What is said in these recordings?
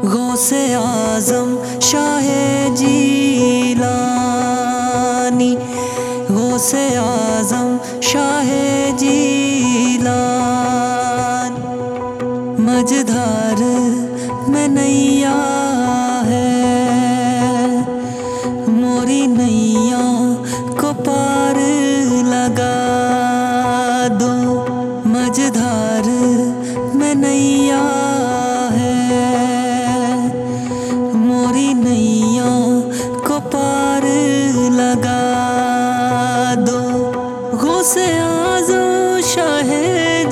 गौसे आज़म शाहे जीलानी, गौसे आज़म शाहे जीलानी। मझधार में नैया है, मोरी नैया को पार लगा दो। मझधार में नैया है, मोरी नैया को पार लगा दो। गौसे आज़म शाहे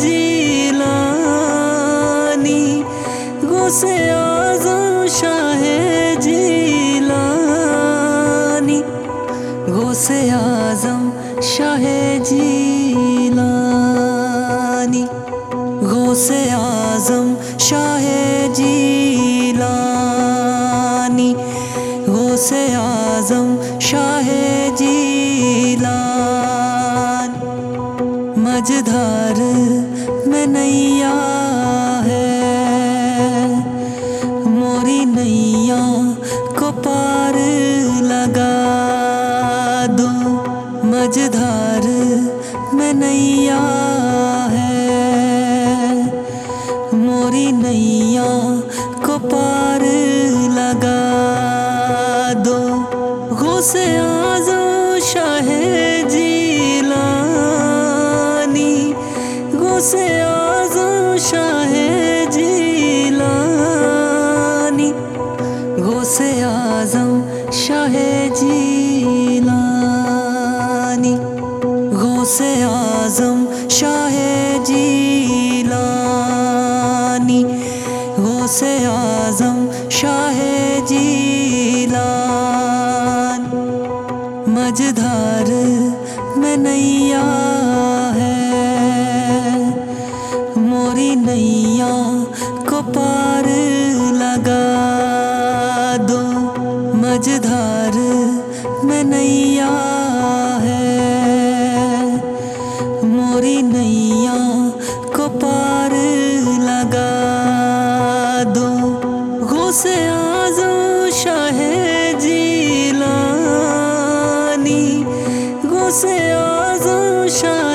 जीलानी, गौसे आज़म शाहे जीलानी, गौसे आज़म शाहे जीलानी। गौसे आज़म शाहे जीलानी, गौसे आज़म शाहे जीलानी। मझधार में नैया है, मोरी नैया को पार लगा दो। मझधार में नैया है, मोरी नैया को पार लगा दो। गौसे आज़म शाहे जीलानी, गौसे आज़म शाहे जीलानी, गौसे आज़म शाहे जीलानी। गौसे आज़म शाहे जीलानी, गौसे आज़म शाहे जीलानी। मझधार में नैया है, मोरी नैया को पार लगा दो। मझधार में नैया है, मोरी नैया को पार लगा दो। गौसे आज़म शाहे जीलानी, गौसे आज़म शाहे